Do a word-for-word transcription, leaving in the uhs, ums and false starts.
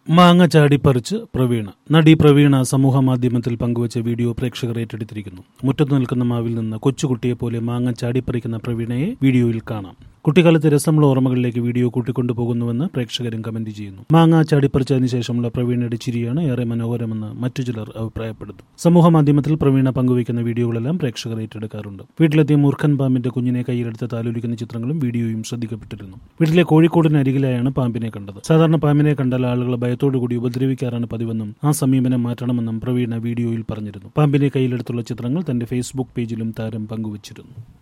മാങ്ങ ചാടിപ്പറിച്ച് പ്രവീണ. നടി പ്രവീണ സമൂഹ മാധ്യമത്തിൽ പങ്കുവച്ച വീഡിയോ പ്രേക്ഷകർ ഏറ്റെടുത്തിരിക്കുന്നു. മുറ്റത്തു നിൽക്കുന്ന മാവിൽ നിന്ന് കൊച്ചുകുട്ടിയെപ്പോലെ മാങ്ങ ചാടിപ്പറിക്കുന്ന പ്രവീണയെ വീഡിയോയിൽ കാണാം. കുട്ടിക്കാലത്തെ രസമുള്ള ഓർമ്മകളിലേക്ക് വീഡിയോ കൂട്ടിക്കൊണ്ടുപോകുന്നുവെന്ന് പ്രേക്ഷകരും കമന്റ് ചെയ്യുന്നു. മാങ്ങ ചാടിപ്പറിച്ചതിന് ശേഷമുള്ള പ്രവീണയുടെ ചിരിയാണ് ഏറെ മനോഹരമെന്ന് മറ്റു ചിലർ അഭിപ്രായപ്പെടുന്നു. സമൂഹ മാധ്യമത്തിൽ പ്രവീണ പങ്കുവയ്ക്കുന്ന വീഡിയോകളെല്ലാം പ്രേക്ഷകർ ഏറ്റെടുക്കാറുണ്ട്. വീട്ടിലെത്തിയ മൂർഖൻ പാമ്പിന്റെ കുഞ്ഞിനെ കയ്യിലെടുത്ത് താലോലിക്കുന്ന ചിത്രങ്ങളും വീഡിയോയും ശ്രദ്ധിക്കപ്പെട്ടിരുന്നു. വീട്ടിലെ കോഴിക്കോടിനരികിലായാണ് പാമ്പിനെ കണ്ടത്. സാധാരണ പാമ്പിനെ കണ്ടാൽ ആളുകൾ ഭയത്തോടുകൂടി ഉപദ്രവിക്കാറാണ് പതിവെന്നും ആ സമീപനം മാറ്റണമെന്നും പ്രവീണ വീഡിയോയിൽ പറഞ്ഞിരുന്നു. പാമ്പിനെ കയ്യിലെടുത്തുള്ള ചിത്രങ്ങൾ തന്റെ ഫേസ്ബുക്ക് പേജിലും താരം പങ്കുവച്ചിരുന്നു.